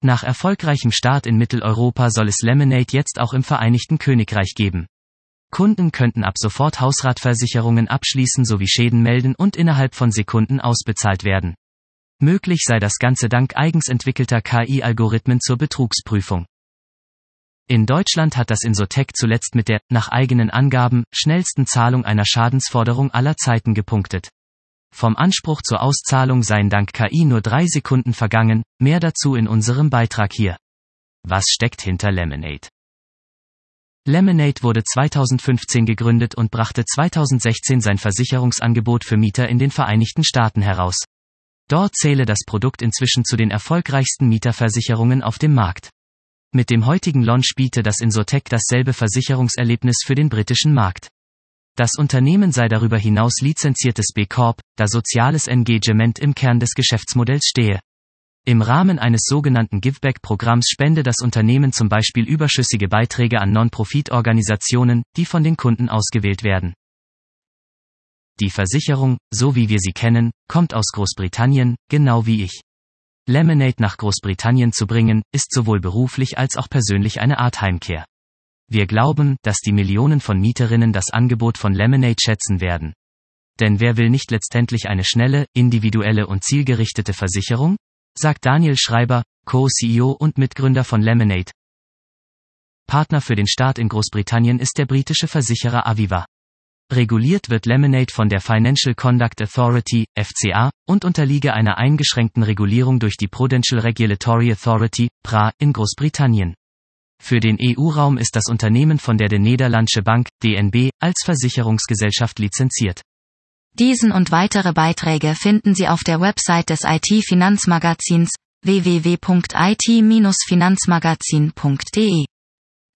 Nach erfolgreichem Start in Mitteleuropa soll es Lemonade jetzt auch im Vereinigten Königreich geben. Kunden könnten ab sofort Hausratversicherungen abschließen sowie Schäden melden und innerhalb von Sekunden ausbezahlt werden. Möglich sei das Ganze dank eigens entwickelter KI-Algorithmen zur Betrugsprüfung. In Deutschland hat das Insotec zuletzt mit der, nach eigenen Angaben, schnellsten Zahlung einer Schadensforderung aller Zeiten gepunktet. Vom Anspruch zur Auszahlung seien dank KI nur 3 Sekunden vergangen, mehr dazu in unserem Beitrag hier. Was steckt hinter Lemonade? Lemonade wurde 2015 gegründet und brachte 2016 sein Versicherungsangebot für Mieter in den Vereinigten Staaten heraus. Dort zähle das Produkt inzwischen zu den erfolgreichsten Mieterversicherungen auf dem Markt. Mit dem heutigen Launch biete das Insotec dasselbe Versicherungserlebnis für den britischen Markt. Das Unternehmen sei darüber hinaus lizenziertes B Corp, da soziales Engagement im Kern des Geschäftsmodells stehe. Im Rahmen eines sogenannten Giveback-Programms spende das Unternehmen zum Beispiel überschüssige Beiträge an Non-Profit-Organisationen, die von den Kunden ausgewählt werden. Die Versicherung, so wie wir sie kennen, kommt aus Großbritannien, genau wie ich. Lemonade nach Großbritannien zu bringen, ist sowohl beruflich als auch persönlich eine Art Heimkehr. Wir glauben, dass die Millionen von Mieterinnen das Angebot von Lemonade schätzen werden. Denn wer will nicht letztendlich eine schnelle, individuelle und zielgerichtete Versicherung? Sagt Daniel Schreiber, Co-CEO und Mitgründer von Lemonade. Partner für den Start in Großbritannien ist der britische Versicherer Aviva. Reguliert wird Lemonade von der Financial Conduct Authority, FCA, und unterliege einer eingeschränkten Regulierung durch die Prudential Regulatory Authority, PRA, in Großbritannien. Für den EU-Raum ist das Unternehmen von der Nederlandsche Bank, DNB, als Versicherungsgesellschaft lizenziert. Diesen und weitere Beiträge finden Sie auf der Website des IT-Finanzmagazins www.it-finanzmagazin.de.